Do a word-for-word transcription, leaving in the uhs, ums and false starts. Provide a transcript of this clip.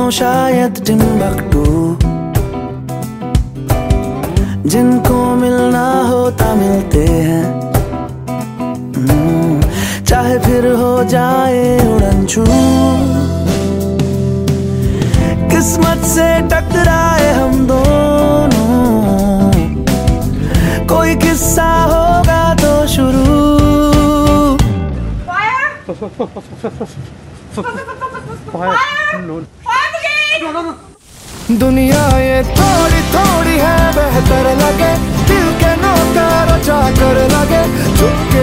हो शायद टिम्बकटू, जिनको मिलना होता मिलते हैं। चाहे फिर हो जाए उड़नछू, किस्मत से टकराए हम दोनों, कोई किस्सा होगा तो शुरू। दुनिया ये थोड़ी थोड़ी है बेहतर लगे, दिल के नौकर जाकर लगे।